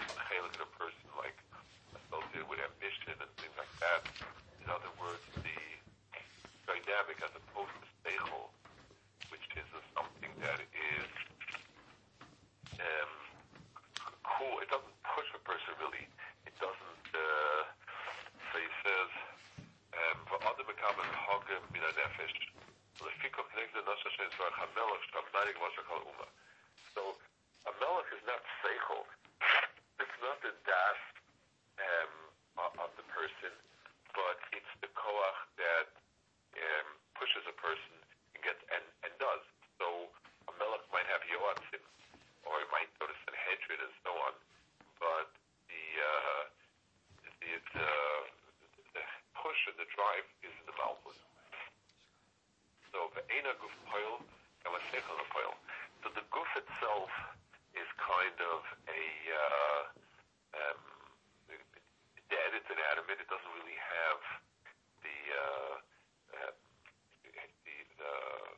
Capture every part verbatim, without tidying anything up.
chelik in a person like associated with ambition and things like that. In other words, the dynamic as opposed to seichel, which is uh, something that is um, cool. It doesn't push a person really. It doesn't. Uh, so he says, "V'adam mekabel hagem min hanefesh." Lefikach neged nasa shein zvar hamelach shamarig v'ashakal uma. So a melech is not seichel. It's not the das um, of the person, but it's the koach that um, pushes a person and gets and, and does. So a melech might have yoatzim, or it might go to Sanhedrin and so on, but the uh, the, the the push and the drive is in the malchus. So ve'ena guf poil and v'seichel poil. So the guf itself is kind of a uh, um, dead. It's inanimate. It doesn't really have the uh, uh, the, the,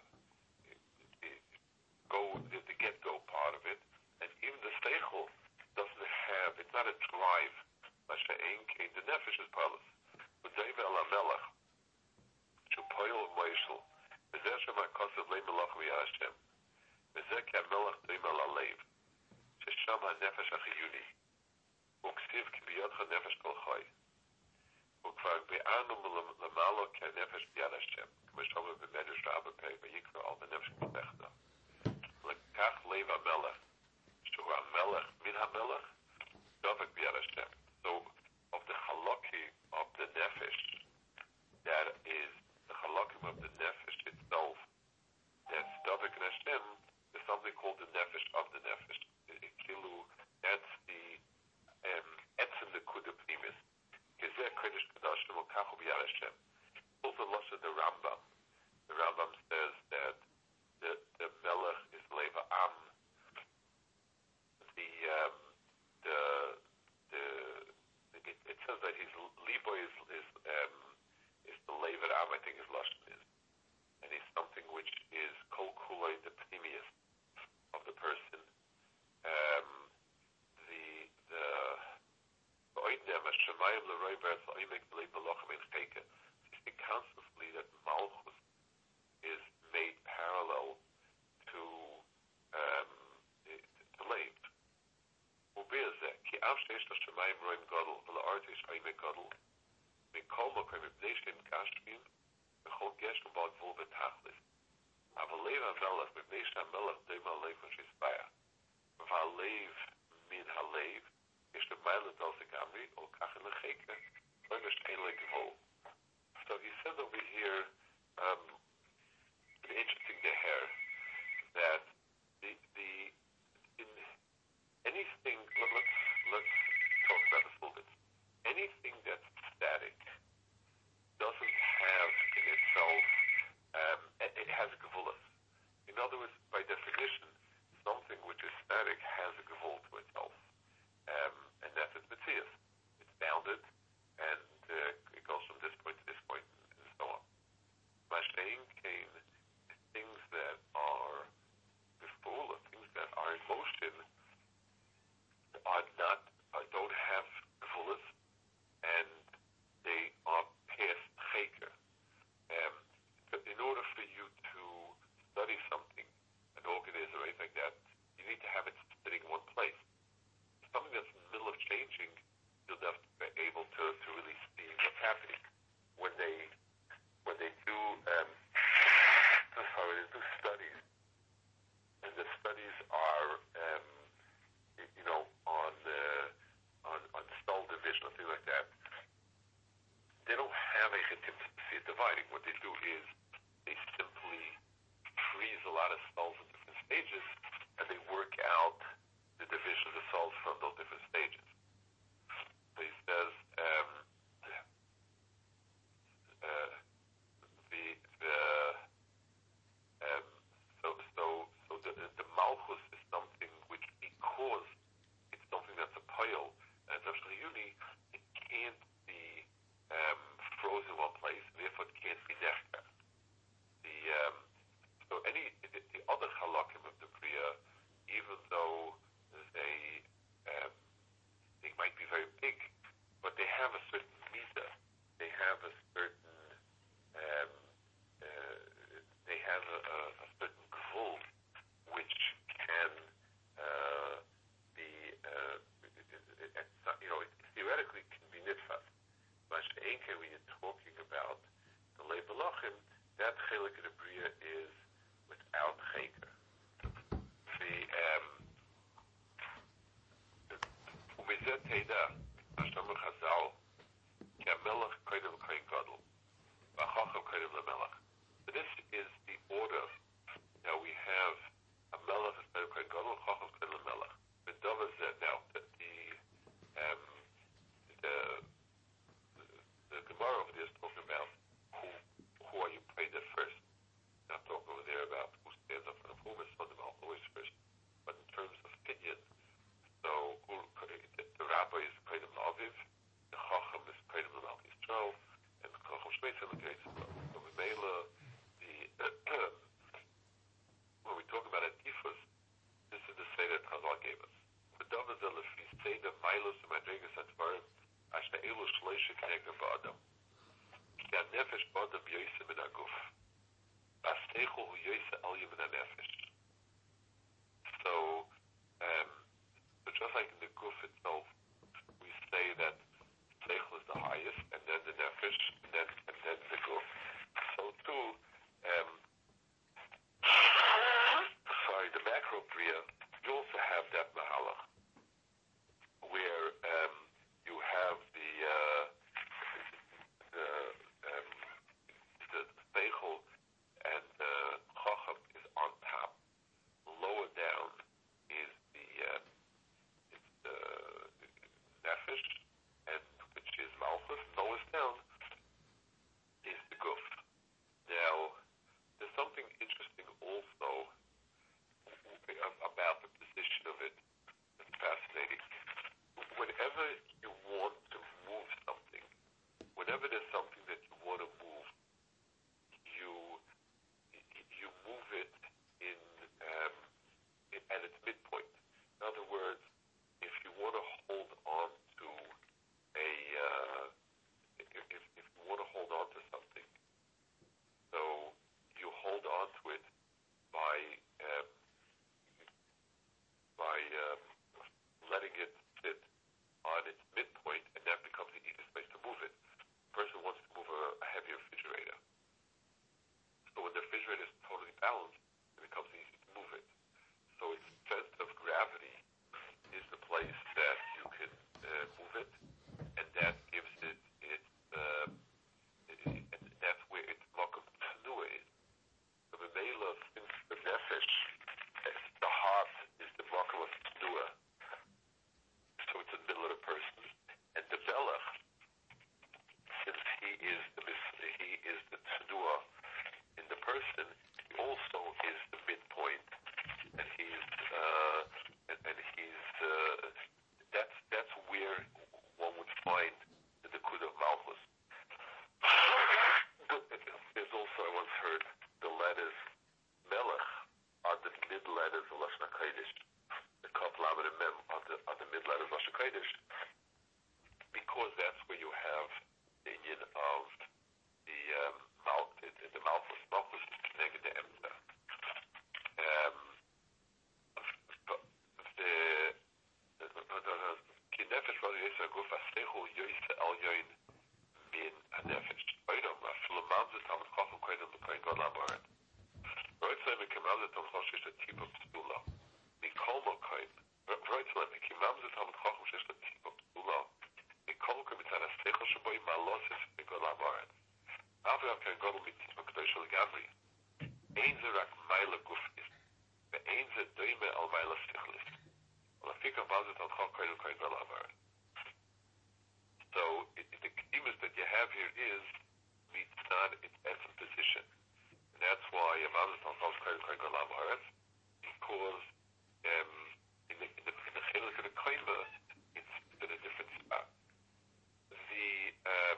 the go the, the get go part of it, and even the seichel doesn't have. It's not a drive. The nefesh is parlous. But David al Melech, Shupoil Moishel, Bezer Shema Kosev Le Melech V'Yashem, Bezer Ki HaMelech Doim Al Alev, Shesham HaNefesh HaChiyuni, Uksiv Ki B'Yodcha Nefesh Kol Choy, Ukvar Be'anu L'Malo Ki HaNefesh B'Yad Hashem, K'ma Shomer B'Medrash Rabba Pei V'Yikra Al B'Nefesh K'Techta, L'Kach Lev HaMelech, Shu HaMelech Min HaMelech, Dovek B'Yad Hashem. So, of the halakim of the nefesh, that is the halakim of the nefesh itself, that's Davik and Hashem, there's something called the nefesh of the nefesh. Kilu, that's the etzem the kuda primis. Gezeh kodesh kadashim o kachu b'yad Hashem. Also, Lashon the Rambam. The Rambam says that the the melech is leva am. The um, the the It, it says that his libo is is um, is the lever am. I think his lashon is, and he's something which is kol kulay the pnimius of the person. Um, the the oidnem hashemayim l'roi beretz oimek b'lei belochem in cheke. You see constantly that malchus is made parallel to um, to leiv. ובזה, כי אף שיש לשמיים רואים גודל, ולארץ יש עמק גודל, מכל מקום מפני שהם גשמים, בכל גשם בעל גבול ותכלס. אבל לב המלך, מפני שהמלך דומה ללב ושספיה. והלב מן הלב, יש למעלה דל סגמרי, או ככה לחקה, לא יש אין לגבול. So he says over here, um, it's interesting to hear that the, the in anything, let, let's, let's talk about this a little bit. Anything that's static doesn't have in itself, um, it has a gevulus. In other words, by definition, something which is static has a gevul to itself. Um, and that's its metzias. It's bounded, and uh, it goes from this point to this point, and so on. Mashain came things that are before, things that are in motion, are not, uh, don't have gevulas, and they are past cheker. Um, in order for you to study something, an organism or anything like that, you need to have it sitting in one place. Something that's in the middle of changing, you'll have to be able to, to really see what's happening. When they when they do um, sorry, they do studies, and the studies are um, you know, on, uh, on on cell division or things like that, they don't have a see dividing. What they do is they simply freeze a lot of cells in different stages, and they work out the division of the cells from those different stages. So he says um, uh, the the um, so so so the the malchus is something which, because it's something that's a pile, and it's actually uni, it can't be um, frozen in one place, and therefore it can't be nefka. The um, so any the, the other halakim of the bria Aviv, the Chacham is Kodim L'Malch Yisrael, and the Chacham Shmeitz in the Gates of Love. So Mimela, the when we talk about Antifas, this is the Seder that Chazal gave us. B'davar zeh lefi Seder Mailos u'Madregas HaDvarim Asher Elu Shloisha K'neged Ba'adam. Ki HaNefesh Ba'adam Yoyse Min HaGuf. V'Aseichel Hu Yoyse Alya Min HaNefesh. So, um, so just like in the Guf itself, we say that Seichel is the highest, and then the Nefesh, and then, and then the Guf. So too, um, sorry, the macro Bria, you also have that Mahalach, where um, you have the uh, the um, the Seichel and the Chacham is on top. Lower down is the uh, is the Nefesh, and which is Malchus. Lowest down is the Guf. Now, there's something interesting also about the position of it that's fascinating. Whenever you want to move something, whenever there's something that you want to move, you you move it in, um, in at its midpoint. In other words, if you want to hold on to a uh, if, if if you want to hold on to something, so you hold on to it by um, by um, letting it sit on its midpoint, and that becomes the easiest place to move it. A person wants to move a, a heavy refrigerator. So when the refrigerator is totally balanced, it becomes easy to move it. So its center of gravity is the place that you can uh, move it, and that gives it its, uh, it, it, that's where its makom tnua is. The Memela, since the Nefesh, the heart is the makom of tnua, so it's in the middle of the person, and the Melech, since he is the he is the tnua in the person, he also is the midpoint, and he's uh, and, and he's uh, that's that's where one would find the Nakud of Malchus. There's also, I once heard, the letters Melech are the mid letters of Lashon HaKodesh. The Kaf Lamed and Mem are the are the mid letters of Lashon HaKodesh, because that's where you have the union of the um, Mal the, the Malchus. Malchus is connected to Emza. Um, the Ki Nefesh V'Al Yoyse HaGuf Aseichel Yoyse Al Yoin Min HaNefesh. Oidom Afilu Mamzeh Talmid Chacham Kodim L'Kohen Gadol HaBaret. Roitzlem Mikimamzeh Talmid Chacham Shesh L'Tipa P'Sula. Mikol Mokoim. Roitzlem Mikimamzeh Talmid Chacham Shesh L'Tipa P'Sula. Mikol Mokoim Mitzad Aseichel Sheboi Malosis Gadol HaBaret. Avram Kohen Gadol Mitzvah Kedosh L'Gavri. Ein Ze Rak Maila Gufnis. Ve'ein Ze Doime Al Maila Sichlis. L'Fikam Mamzeh Talmid Chacham Kodim L'Kohen Gadol HaBaret. So it, it, the keyword that you have here is mitzad its essence position, and that's why Amazon Talmud Kohen Kohen Gadol HaBaret, because um, in the in the in the Chelik of the Koima, it's in a different spot. The um,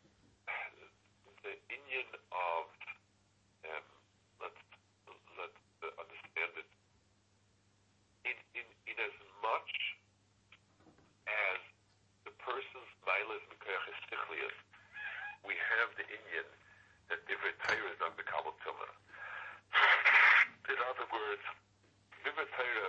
the inyan of um, let's let's uh, understand it in in in as much as the person's Mailas Mikoyach is Sichlius, we have the Indian that Divrei Torah is not Mekabel Tumah. In other words, Divrei Torah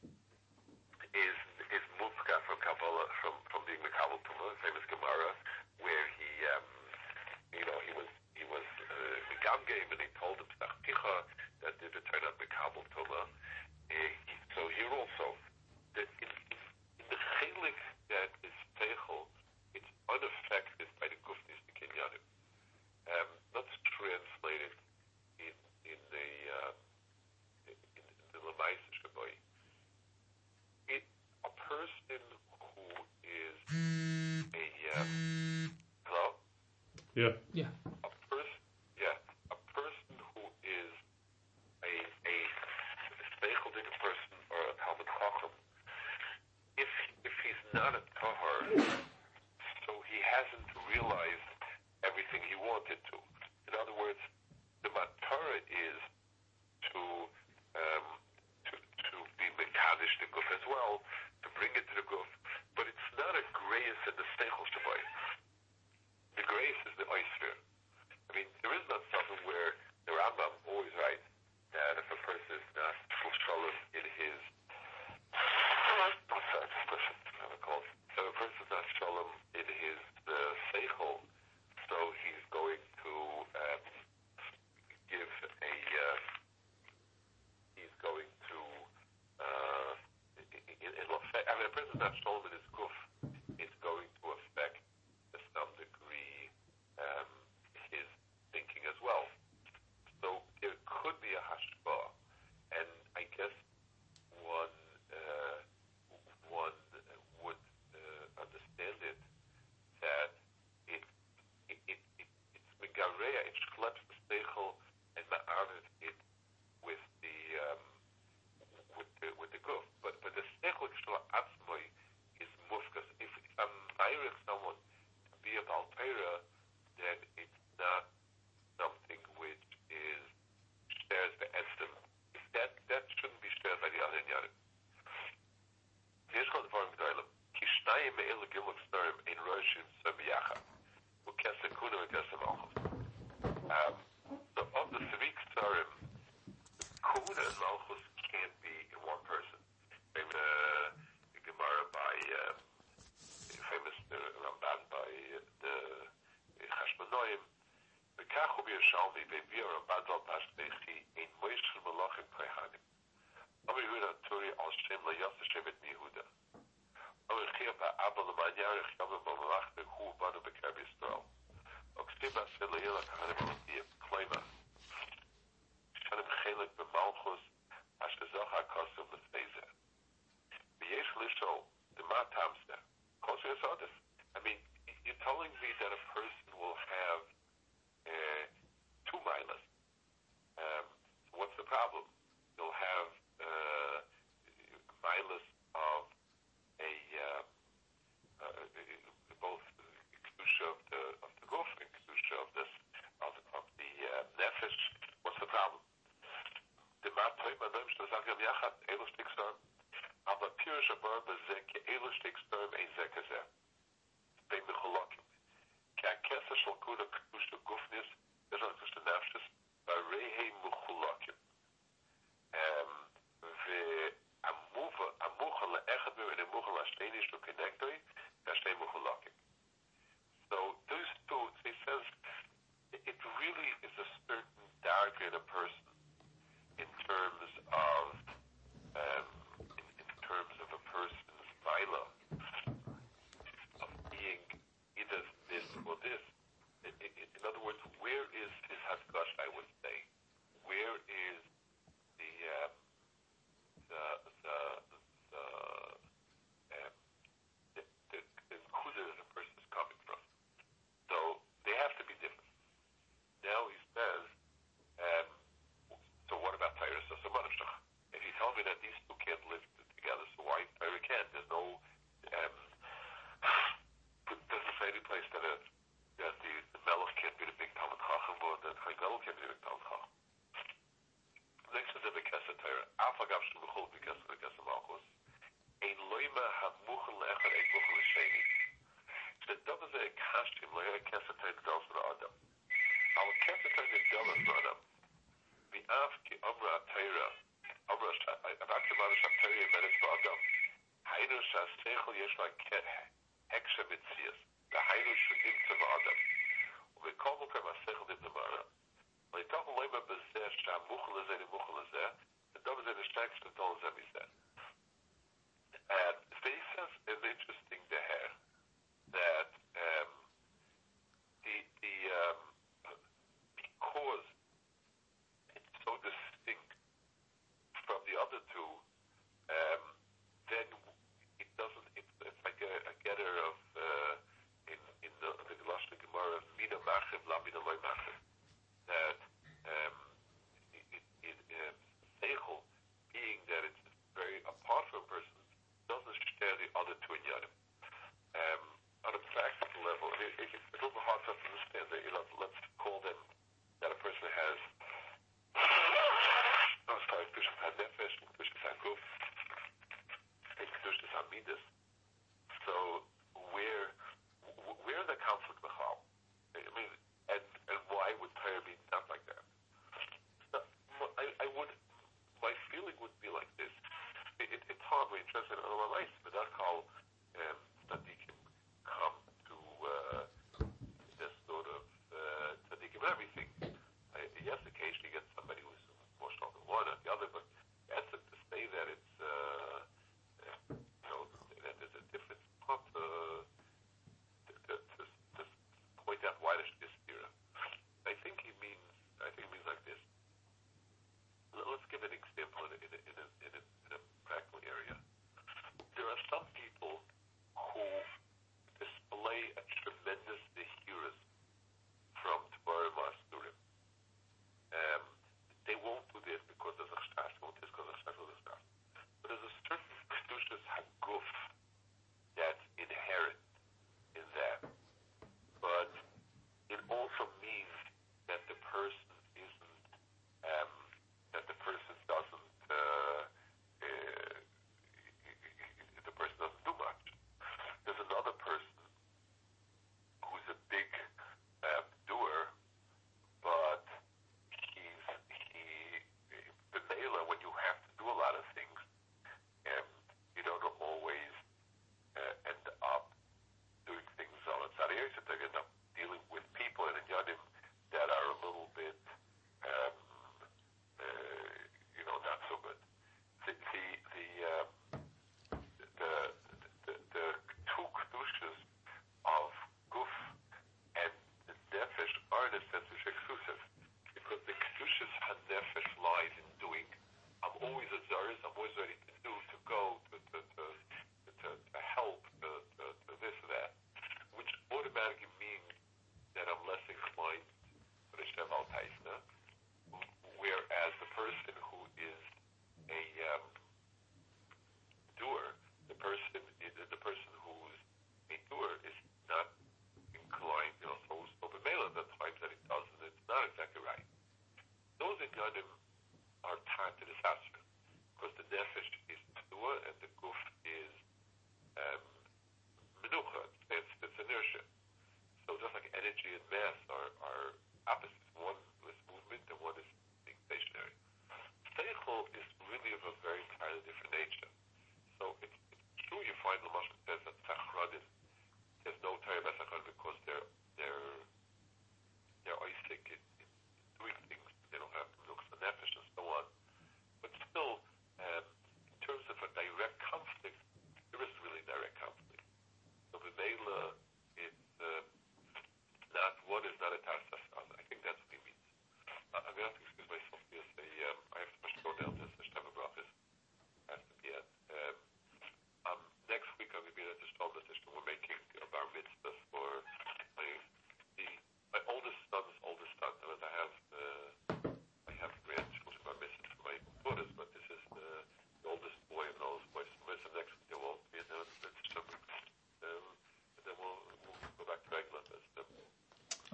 is is Mufka from Kabbalah, from, from being Mekabel Tumah, same as Gemara, where he um, you know he was he was uh, Megamgeim, and he told him Sachticha that Divrei Torah not Mekabel Tumah. So here also, that in, in the Chelik that is Teichel, it's unaffected by the Gufnis Kinyanim. Um, let's translate it in in the um, in, in the Lamaisa Shaboy. It a person who is a um, hello. Yeah. Yeah. A person, yeah, a person who is a a Seichel person or a Talmud Chacham. If if he's not a tahar, Grace and the Stechel Shabai. The grace is the oyster. I mean, there is not something where the Rambam always writes that if a person is not full shalom in his, what's that? So a person is not shalom in his uh, seichel, so he's going to um, give a, uh, he's going to, uh, in, in, I mean, a person is not shalom in his guf, it's going to affect to some degree um, his thinking as well. So there could be a hashpah, and I guess one uh, one would uh, understand it that it it it, it it's megareya, it schleps the seichel and ma'arvet it with the um, with the with the guf. But but the seichel shel atzmoi is mufkas. If, if I'm hiring someone to be a balteira, then it's not something which is shares the estim. That that shouldn't be shared by the other yarim. Here's called the following dialogue. Kishnayim me'elu giluk starim in roshim sabiyacha. Ukesa kuna ukesa malchus. Um, so of the three starim, kuna and malchus can't be in one person. Famous uh, Gemara by um, famous uh, Ramban by uh, the Chashmonoim. וכך הוא בירושלמי והביא הרמב"ן על פשטחי אין מוישל מלאכים כהנים. אמר יהודה טורי על שם ליוסף שבט מיהודה. אמר חיה באבא למען ירח יום במלאך והוא בנו בקרב ישראל. וכתיב עשה לילה כהנים הלכיים, כלימה. שנים חלק במלכוס אשר זוכה הכוסם לפני זה. ויש לשאול, למה הטעם זה? כל שיסודס. I mean, you're telling me that a person will have Uh, two milas. Um, so what's the problem? You'll have uh, milas of a uh, uh, both kedusha of the of the guf and kedusha of this of, of the uh, nefesh. What's the problem? The matoy manom shtazagam yachad elu shtikstorm. Aber pirush abar bezek elu shtikstorm ein zekazeh. Bein mecholokim. Ka'kesa shel kuda kedusha gufnis v'shel kedusha nefesh barehei mecholokim. Ve'amuva amucha le'echad mem and amucha la'shteni shel kenegdoi v'ashtei mecholokim. So those two, he says, it really is a certain dark in a person in terms of um, in, in terms of a person's milah of being either this or this. In, in, in other words, where is his haskash, I would say? Where is the um, the the the, um, the, the, the nekuda that a person is coming from? So they have to be different. Now he says, um, so what about Torah? So, so if you tell me that these two can't live together, so why Torah can't? There's no um, doesn't say any place that, a, that the, the Melech can't be the big Talmud Chacham or the Chaygadol can't be the big Talmud Chacham. Next is the Bekesa Torah. Afagav Shemachol Bekesa Bekesa Malchus. Ein loima hamuchel le'echad ein muchel l'sheni. Shedom ze ekashtim lo'era Kesa Torah Gdals Ra'adam. Al Kesa Torah Gdals Ra'adam. V'af ki Amra Torah. Amra Avakimana Sham Torah Yemenes Ra'adam. Hainu Sha'asechel yesh la heksha mitzias. V'hainu Shudim Tzeva Adam. U'v'kol mukar Masechel Dim Nemara. L'itach loima bezeh sha'amuchel lezeh nimuchel lezeh. Shedom ze nishtak sh'tol zeh mizeh. And they says is interesting there that um, the the um, because it's so distinct from the other two, um, then it doesn't. It's, it's like a, a get a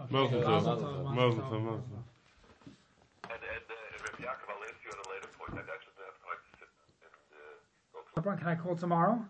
Mazel tov. Mazel tov, Mazel mazel tov. tov. Mazel tov. And, and, uh, and Rabbi Yaakov, I'll ask you at a later point. I actually don't have time to sit and uh, go through. Can I call tomorrow?